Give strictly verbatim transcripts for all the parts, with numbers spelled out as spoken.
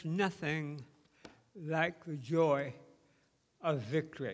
Nothing like the joy of victory.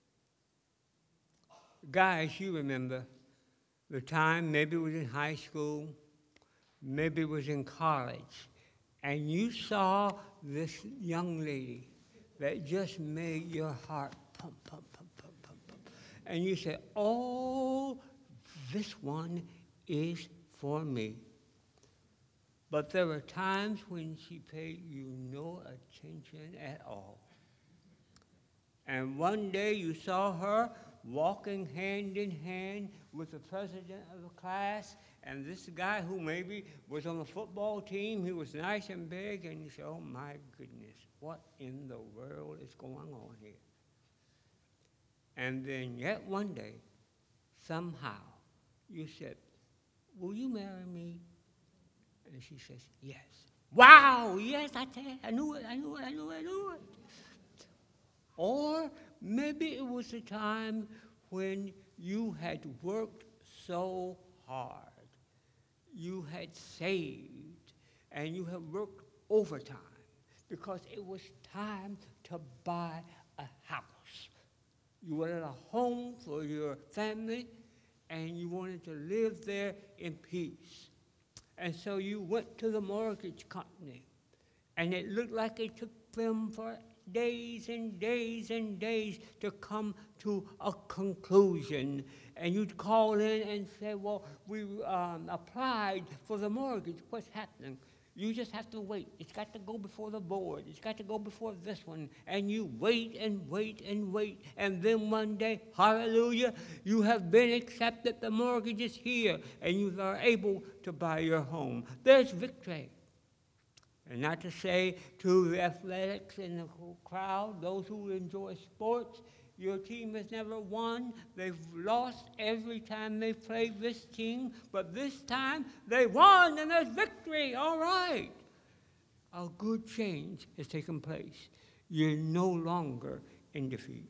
Guys, you remember the time, maybe it was in high school, maybe it was in college, and you saw this young lady that just made your heart pump, pump, pump, pump, pump, pump. And you said, oh, this one is for me. But there were times when she paid you no attention at all. And one day you saw her walking hand in hand with the president of the class and this guy who maybe was on the football team. He was nice and big, and you said, oh my goodness, what in the world is going on here? And then yet one day, somehow, you said, will you marry me? And she says, yes. Wow, yes, I tell you, I knew it, I knew it, I knew it, I knew it. Or maybe it was a time when you had worked so hard, you had saved, and you had worked overtime because it was time to buy a house. You wanted a home for your family, and you wanted to live there in peace. And so you went to the mortgage company, and it looked like it took them for days and days and days to come to a conclusion. And you'd call in and say, well, we um, applied for the mortgage. What's happening? You just have to wait. It's got to go before the board. It's got to go before this one. And you wait and wait and wait. And then one day, hallelujah, you have been accepted. The mortgage is here. And you are able to buy your home. There's victory. And not to say to the athletics in the crowd, those who enjoy sports, your team has never won. They've lost every time they played this team, but this time they won and there's victory. All right. A good change has taken place. You're no longer in defeat.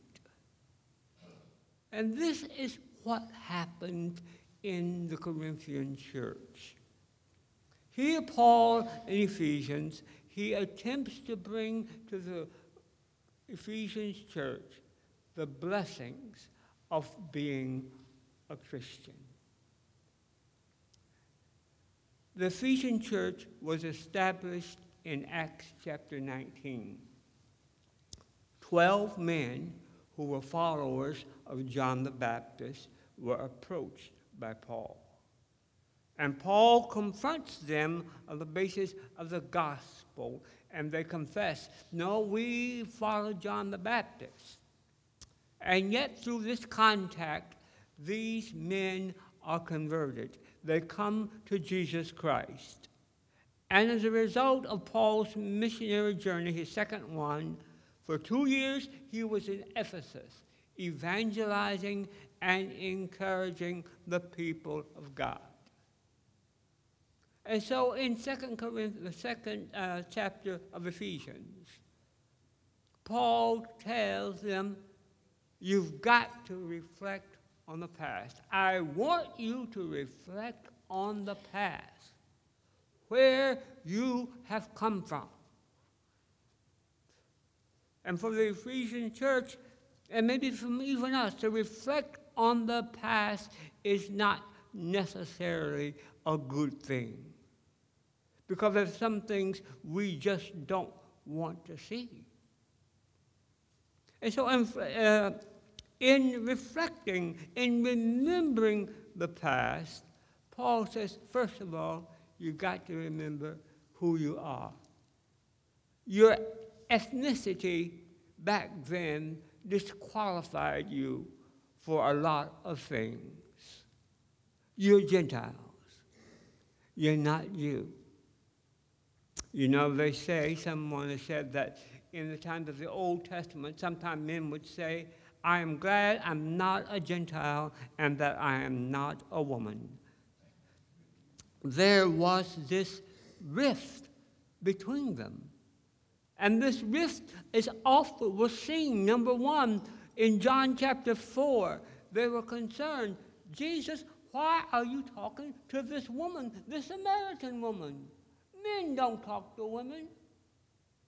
And this is what happened in the Corinthian church. Here, Paul in Ephesians, he attempts to bring to the Ephesians church the blessings of being a Christian. The Ephesian church was established in Acts chapter nineteen. Twelve men who were followers of John the Baptist were approached by Paul. And Paul confronts them on the basis of the gospel, and they confess, no, we follow John the Baptist. And yet, through this contact, these men are converted. They come to Jesus Christ. And as a result of Paul's missionary journey, his second one, for two years he was in Ephesus, evangelizing and encouraging the people of God. And so in Second Corinthians, the second uh, chapter of Ephesians, Paul tells them, you've got to reflect on the past. I want you to reflect on the past, where you have come from. And for the Ephesian church, and maybe from even us, to reflect on the past is not necessarily a good thing. Because there's some things we just don't want to see. And so uh, in reflecting, in remembering the past, Paul says, first of all, you've got to remember who you are. Your ethnicity back then disqualified you for a lot of things. You're Gentiles. You're not you. You know, they say, someone has said that in the times of the Old Testament, sometimes men would say, I am glad I'm not a Gentile and that I am not a woman. There was this rift between them. And this rift is often was seen, number one, in John chapter four. They were concerned, Jesus, why are you talking to this woman, this Samaritan woman? Men don't talk to women.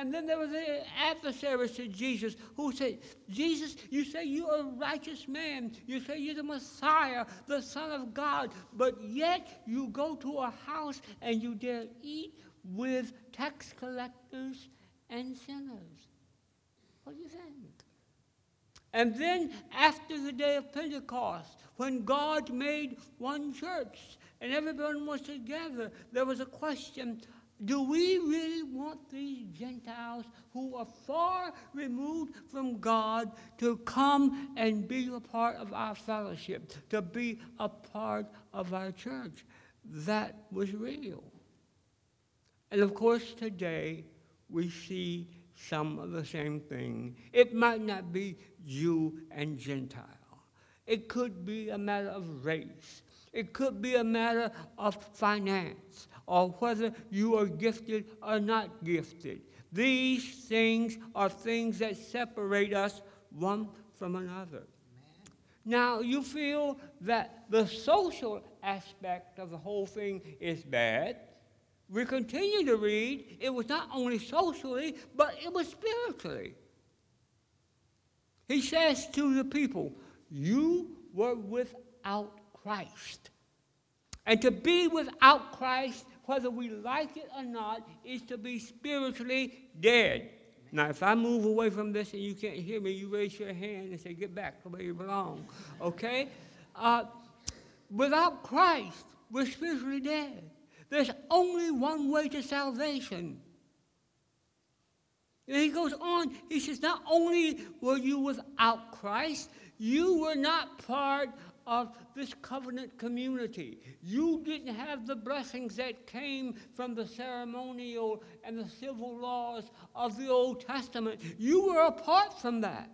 And then there was the adversaries to Jesus who said, Jesus, you say you're a righteous man. You say you're the Messiah, the Son of God. But yet you go to a house and you dare eat with tax collectors and sinners. What do you think? And then after the day of Pentecost, when God made one church and everyone was together, there was a question, do we really want these Gentiles who are far removed from God to come and be a part of our fellowship, to be a part of our church? That was real. And of course, today we see some of the same thing. It might not be Jew and Gentile. It could be a matter of race. It could be a matter of finance, or whether you are gifted or not gifted. These things are things that separate us one from another. Amen. Now, you feel that the social aspect of the whole thing is bad. We continue to read, it was not only socially, but it was spiritually. He says to the people, you were without Christ. And to be without Christ, whether we like it or not, is to be spiritually dead. Now, if I move away from this and you can't hear me, you raise your hand and say, get back to where you belong, okay? Uh, without Christ, we're spiritually dead. There's only one way to salvation. And he goes on, he says, not only were you without Christ, you were not part of this covenant community. You didn't have the blessings that came from the ceremonial and the civil laws of the Old Testament. You were apart from that.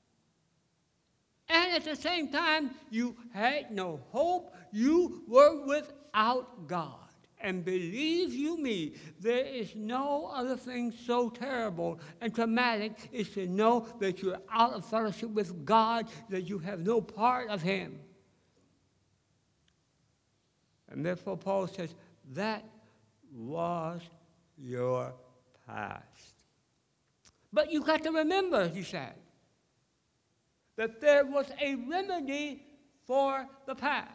And at the same time, you had no hope. You were without God. And believe you me, there is no other thing so terrible and traumatic is to know that you're out of fellowship with God, that you have no part of Him. And therefore Paul says, that was your past. But you got to remember, he said, that there was a remedy for the past.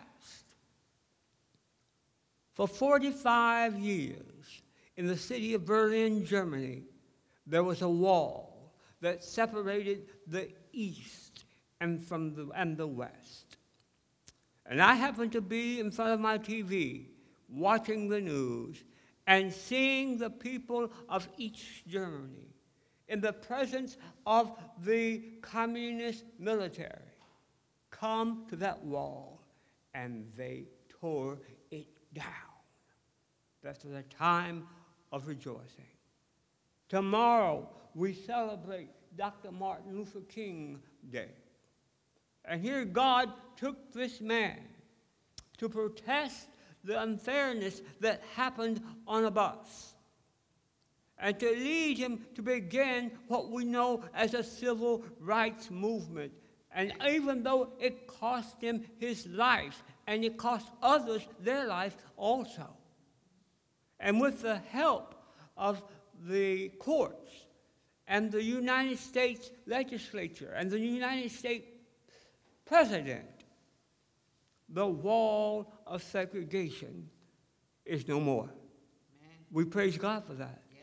For forty-five years, in the city of Berlin, Germany, there was a wall that separated the East and from the, and the West. And I happened to be in front of my T V, watching the news, and seeing the people of East Germany in the presence of the communist military come to that wall, and they tore it down. That's the time of rejoicing. Tomorrow, we celebrate Doctor Martin Luther King Day. And here God took this man to protest the unfairness that happened on a bus, and to lead him to begin what we know as a civil rights movement. And even though it cost him his life, and it cost others their life also. And with the help of the courts and the United States legislature and the United States president, the wall of segregation is no more. Amen. We praise God for that. Yes.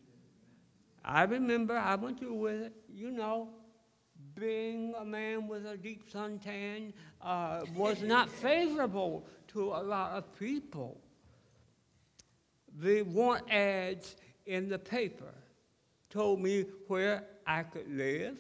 I remember I went through with it, you know, being a man with a deep suntan uh, was not favorable to a lot of people. The want ads in the paper told me where I could live.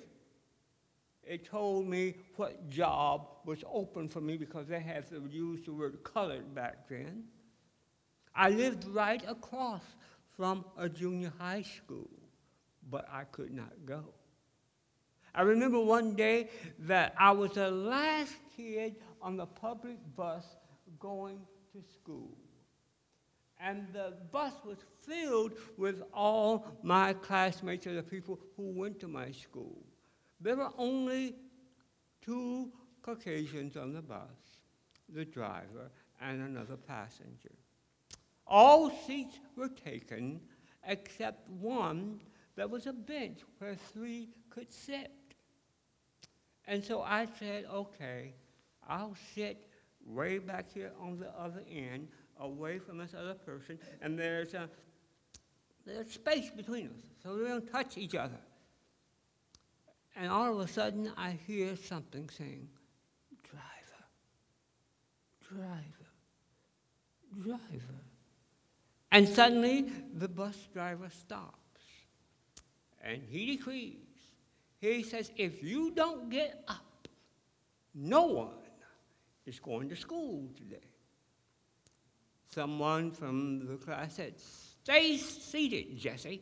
It told me what job was open for me because they had to use the word colored back then. I lived right across from a junior high school, but I could not go. I remember one day that I was the last kid on the public bus going to school. And the bus was filled with all my classmates and the people who went to my school. There were only two Caucasians on the bus, the driver and another passenger. All seats were taken except one there was a bench where three could sit. And so I said, okay, I'll sit way back here on the other end, away from this other person, and there's a there's space between us, so we don't touch each other. And all of a sudden, I hear something saying, driver, driver, driver. And suddenly, the bus driver stops, and he decrees. He says, if you don't get up, no one is going to school today. Someone from the class said, stay seated, Jesse.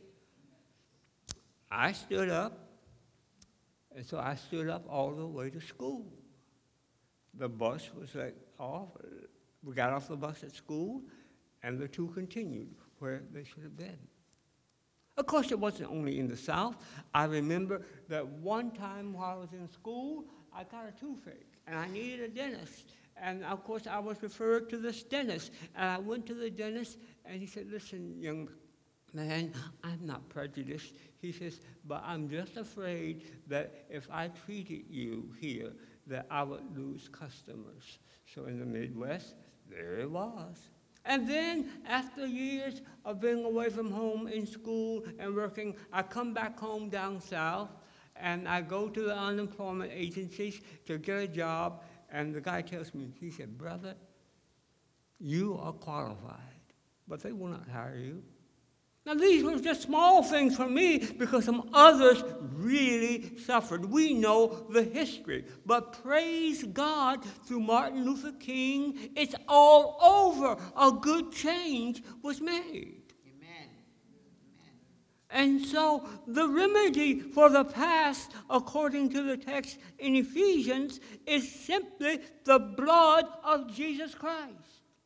I stood up, and so I stood up all the way to school. The bus was like off. We got off the bus at school, and the two continued where they should have been. Of course, it wasn't only in the South. I remember that one time while I was in school, I got a toothache, and I needed a dentist. And, of course, I was referred to this dentist. And I went to the dentist, and he said, listen, young man, I'm not prejudiced. He says, but I'm just afraid that if I treated you here, that I would lose customers. So in the Midwest, there it was. And then, after years of being away from home in school and working, I come back home down south, and I go to the unemployment agencies to get a job, and the guy tells me, he said, brother, you are qualified, but they will not hire you. Now, these were just small things for me because some others really suffered. We know the history. But praise God, through Martin Luther King, it's all over. A good change was made. Amen. Amen. And so the remedy for the past, according to the text in Ephesians, is simply the blood of Jesus Christ.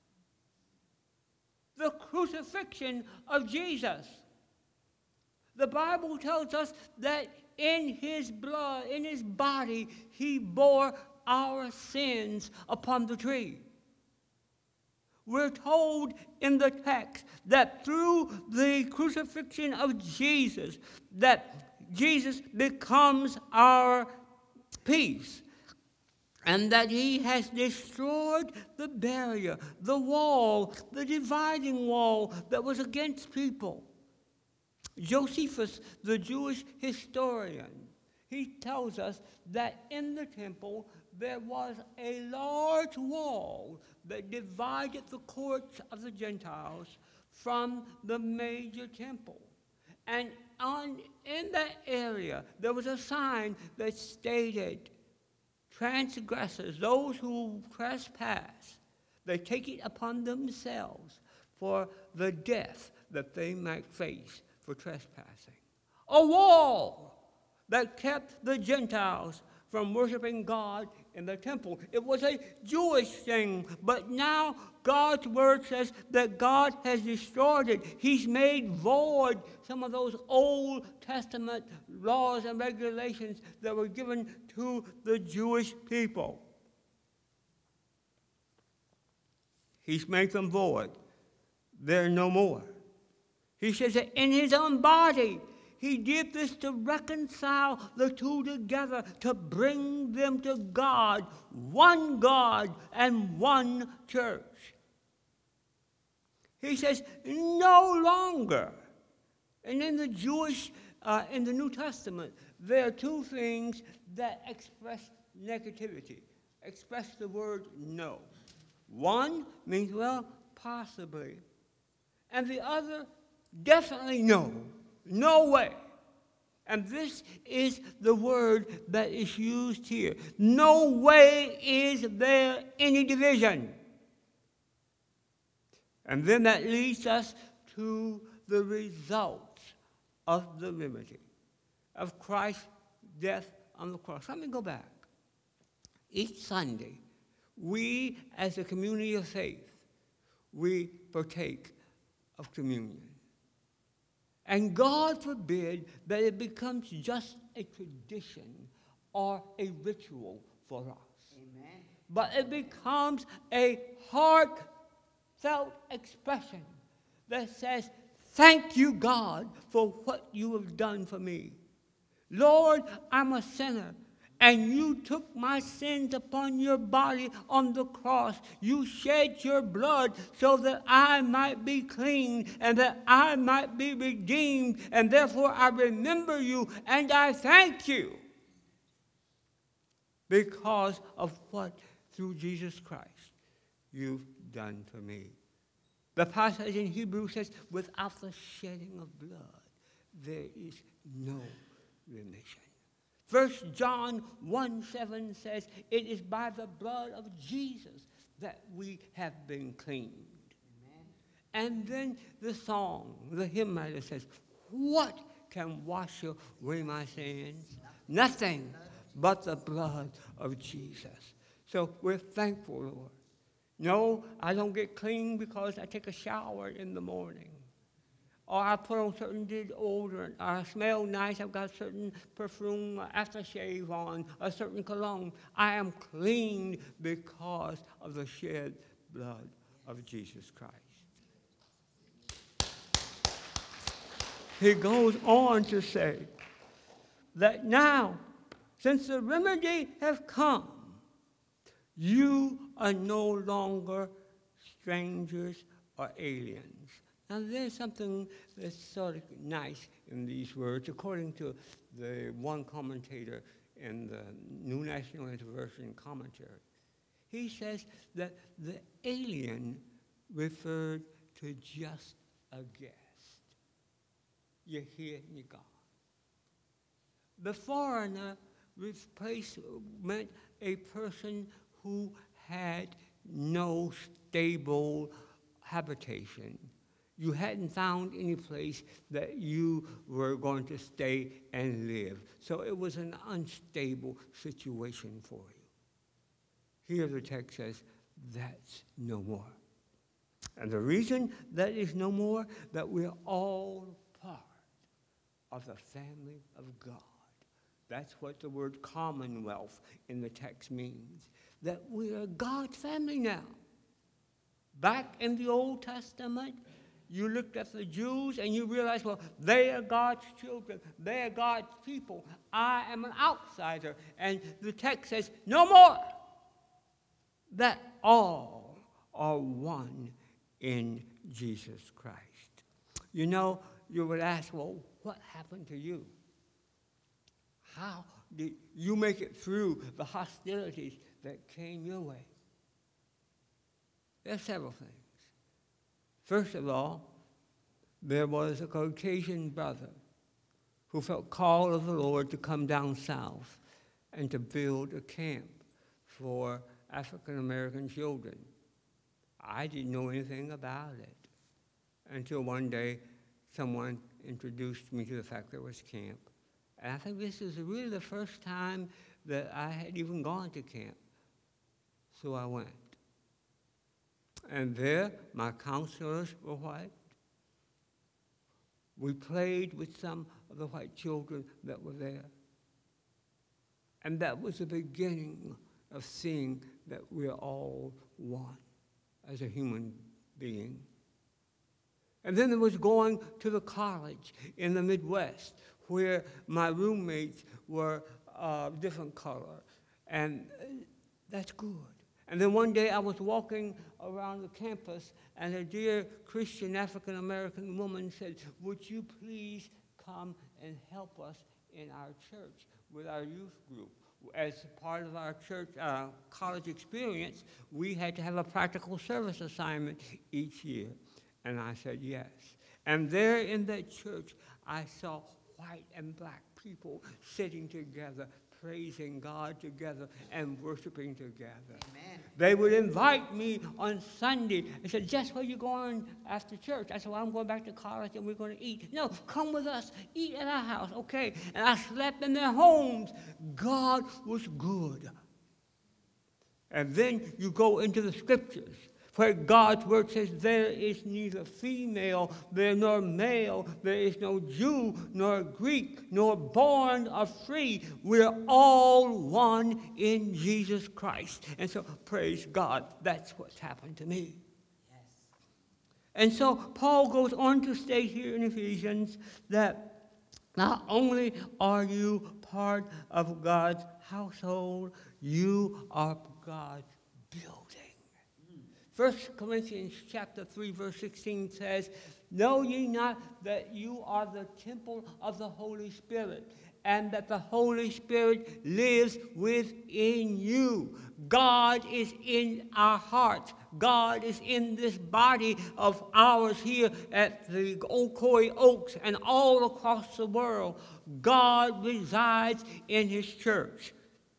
The crucifixion of Jesus. The Bible tells us that in his blood, in his body, he bore our sins upon the tree. We're told in the text that through the crucifixion of Jesus, that Jesus becomes our peace. And that he has destroyed the barrier, the wall, the dividing wall that was against people. Josephus, the Jewish historian, he tells us that in the temple there was a large wall that divided the courts of the Gentiles from the major temple. And on, in that area, there was a sign that stated, transgressors, those who trespass, they take it upon themselves for the death that they might face for trespassing. A wall that kept the Gentiles from worshiping God in the temple. It was a Jewish thing, but now God's word says that God has destroyed it. He's made void some of those Old Testament laws and regulations that were given to the Jewish people. He's made them void. They're no more. He says that in his own body, he did this to reconcile the two together, to bring them to God, one God and one church. He says, no longer. And in the Jewish, uh, in the New Testament, there are two things that express negativity, express the word no. One means, well, possibly. And the other, definitely no. No way. And this is the word that is used here. No way is there any division. And then that leads us to the results of the remedy of Christ's death on the cross. Let me go back. Each Sunday, we as a community of faith, we partake of communion. And God forbid that it becomes just a tradition or a ritual for us. Amen. But it becomes a heartfelt expression that says, Thank you, God, for what you have done for me. Lord, I'm a sinner, and you took my sins upon your body on the cross. You shed your blood so that I might be clean and that I might be redeemed, and therefore I remember you and I thank you because of what, through Jesus Christ, you've done for me. The passage in Hebrews says, without the shedding of blood, there is no remission. First John one seven says, it is by the blood of Jesus that we have been cleaned. Amen. And then the song, the hymn writer says, what can wash away my sins? Nothing but the blood of Jesus. So we're thankful, Lord. No, I don't get clean because I take a shower in the morning. Or I put on certain deodorant. Or I smell nice. I've got certain perfume, aftershave on, a certain cologne. I am clean because of the shed blood of Jesus Christ. He goes on to say that now, since the remedy has come, you are no longer strangers or aliens. Now, there's something that's sort of nice in these words, according to the one commentator in the New National Interversion Commentary. He says that the alien referred to just a guest. You're here and you're gone. The foreigner replaced, meant a person who had no stable habitation. You hadn't found any place that you were going to stay and live. So it was an unstable situation for you. Here the text says, that's no more. And the reason that is no more, that we're all part of the family of God. That's what the word commonwealth in the text means. That we are God's family now. Back in the Old Testament, you looked at the Jews and you realized, well, they are God's children. They are God's people. I am an outsider. And the text says, no more. That all are one in Jesus Christ. You know, you would ask, well, what happened to you? How did you make it through the hostilities that came your way? There are several things. First of all, there was a Caucasian brother who felt called of the Lord to come down south and to build a camp for African American children. I didn't know anything about it until one day someone introduced me to the fact there was camp. And I think this is really the first time that I had even gone to camp. So I went. And there, my counselors were white. We played with some of the white children that were there. And that was the beginning of seeing that we're all one as a human being. And then there was going to the college in the Midwest, where my roommates were uh, different color. And that's good. And then one day I was walking around the campus, and a dear Christian African-American woman said, would you please come and help us in our church with our youth group? As part of our church uh, college experience, we had to have a practical service assignment each year. And I said yes. And there in that church, I saw white and black people sitting together, praising God together and worshiping together. Amen. They would invite me on Sunday and said, Jess, where are you going after church? I said, well, I'm going back to college and we're going to eat. No, come with us. Eat at our house. Okay. And I slept in their homes. God was good. And then you go into the scriptures, where God's word says there is neither female, there nor male, there is no Jew, nor Greek, nor born or free. We're all one in Jesus Christ. And so, praise God, that's what's happened to me. Yes. And so Paul goes on to state here in Ephesians that not only are you part of God's household, you are God's building. First Corinthians chapter three, verse sixteen says, "Know ye not that you are the temple of the Holy Spirit, and that the Holy Spirit lives within you?" God is in our hearts. God is in this body of ours here at the Ocoee Oaks and all across the world. God resides in his church.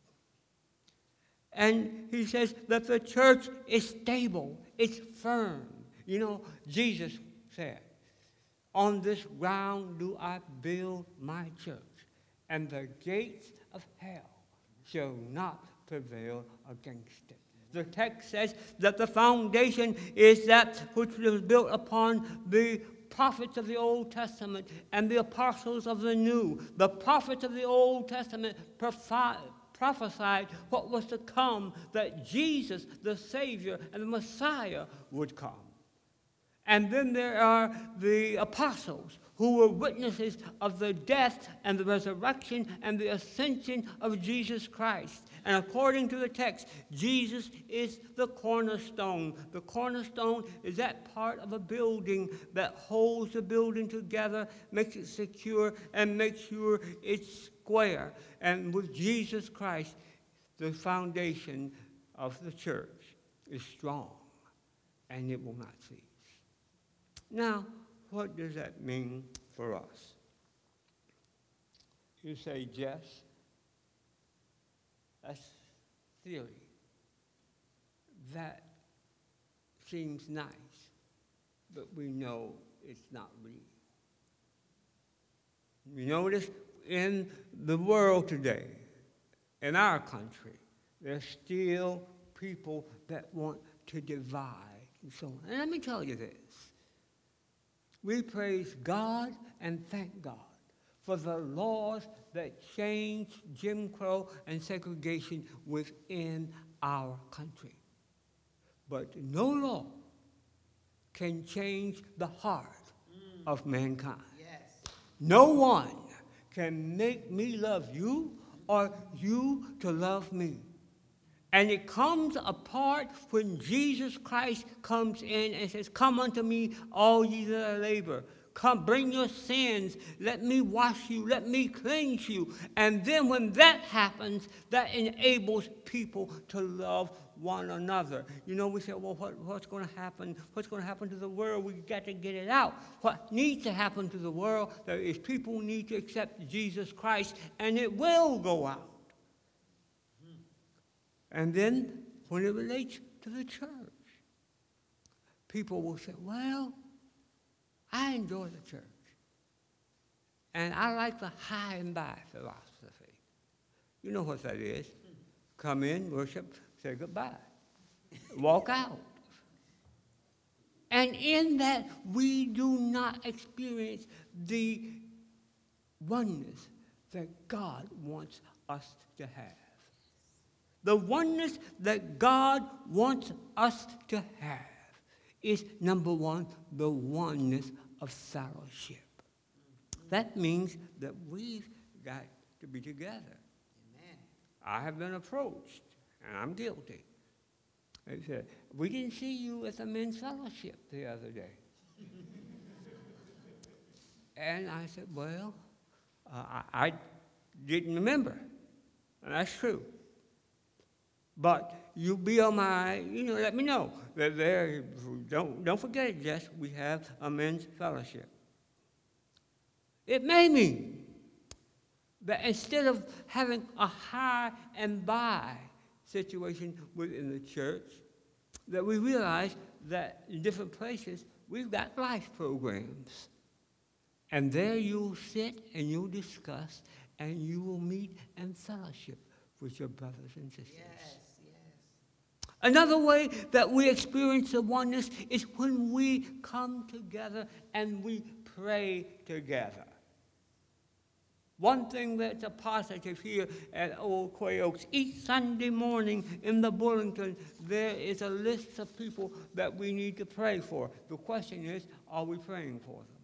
And he says that the church is stable, it's firm. You know, Jesus said, "On this ground do I build my church, and the gates of hell shall not prevail against it." The text says that the foundation is that which was built upon the prophets of the Old Testament and the apostles of the New. The prophets of the Old Testament prophesied prophesied what was to come, that Jesus, the Savior and the Messiah, would come. And then there are the apostles who were witnesses of the death and the resurrection and the ascension of Jesus Christ. And according to the text, Jesus is the cornerstone. The cornerstone is that part of a building that holds the building together, makes it secure, and makes sure it's square. And with Jesus Christ, the foundation of the church is strong, and it will not cease. Now, what does that mean for us? You say, Jess, that's theory. That seems nice, but we know it's not real. You notice in the world today, in our country, there's still people that want to divide and so on. And let me tell you this. We praise God and thank God for the laws that changed Jim Crow and segregation within our country. But no law can change the heart mm. of mankind. Yes. No one can make me love you or you to love me. And it comes apart when Jesus Christ comes in and says, "Come unto me, all ye that are labor. Come, bring your sins. Let me wash you. Let me cleanse you." And then when that happens, that enables people to love one another. You know, we say, well, what, what's going to happen? What's going to happen to the world? We've got to get it out. What needs to happen to the world is people need to accept Jesus Christ, and it will go out. And then, when it relates to the church, people will say, well, I enjoy the church. And I like the high and by philosophy. You know what that is. Come in, worship, say goodbye. Walk out. And in that, we do not experience the oneness that God wants us to have. The oneness that God wants us to have is, number one, the oneness of fellowship. That means that we've got to be together. Amen. I have been approached, and I'm guilty. They said, "We didn't see you at the men's fellowship the other day." And I said, well, uh, I, I didn't remember. And that's true. But you be on my, you know, let me know. That there, don't, don't forget it, Jess, we have a men's fellowship. It may mean that instead of having a high and by situation within the church, that we realize that in different places, we've got life programs. And there you'll sit and you'll discuss and you will meet and fellowship with your brothers and sisters. Yes. Another way that we experience the oneness is when we come together and we pray together. One thing that's a positive here at Old Quay Oaks, each Sunday morning in the bulletin, there is a list of people that we need to pray for. The question is, are we praying for them?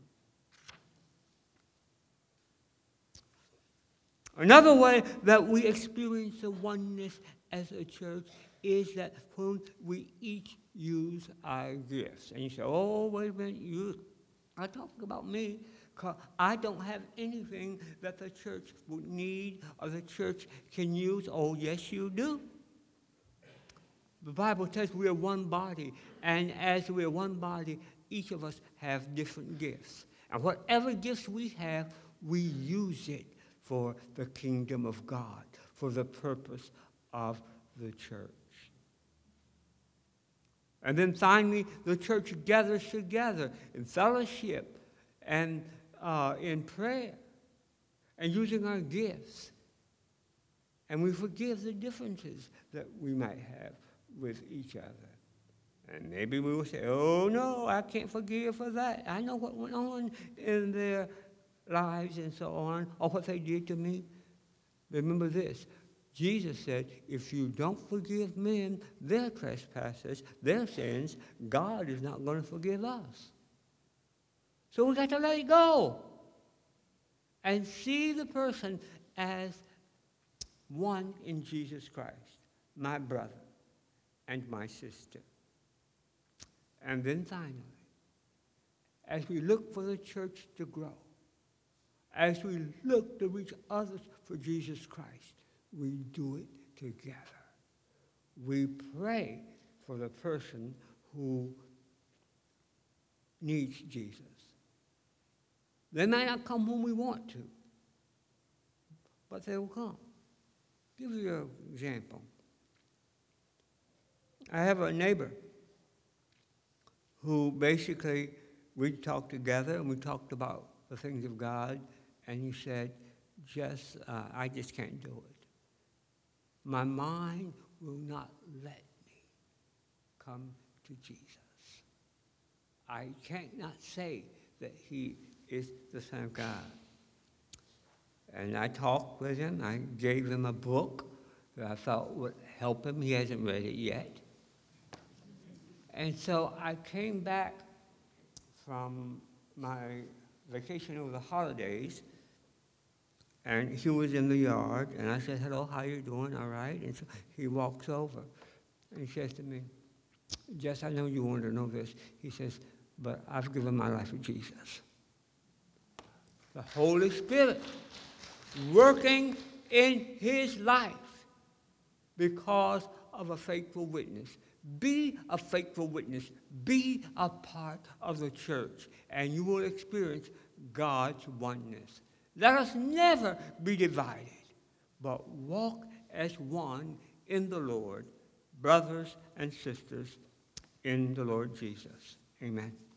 Another way that we experience the oneness as a church is that when we each use our gifts. And you say, oh, wait a minute, you are talking about me, because I don't have anything that the church would need or the church can use. Oh, yes, you do. The Bible says we are one body, and as we are one body, each of us have different gifts. And whatever gifts we have, we use it for the kingdom of God, for the purpose of the church. And then finally, the church gathers together in fellowship and uh, in prayer and using our gifts. And we forgive the differences that we might have with each other. And maybe we will say, oh, no, I can't forgive for that. I know what went on in their lives and so on, or what they did to me. Remember this. Jesus said, if you don't forgive men their trespasses, their sins, God is not going to forgive us. So we got to let it go and see the person as one in Jesus Christ, my brother and my sister. And then finally, as we look for the church to grow, as we look to reach others for Jesus Christ, we do it together. We pray for the person who needs Jesus. They may not come when we want to, but they will come. Give you an example. I have a neighbor who basically, we talked together and we talked about the things of God, and he said, just, uh, I just can't do it. My mind will not let me come to Jesus. I cannot say that he is the Son of God. And I talked with him. I gave him a book that I thought would help him. He hasn't read it yet. And so I came back from my vacation over the holidays, and he was in the yard, and I said, hello, how you doing? All right? And so he walks over, and he says to me, Jess, I know you want to know this. He says, but I've given my life to Jesus. The Holy Spirit working in his life because of a faithful witness. Be a faithful witness. Be a part of the church, and you will experience God's oneness. Let us never be divided, but walk as one in the Lord, brothers and sisters in the Lord Jesus. Amen.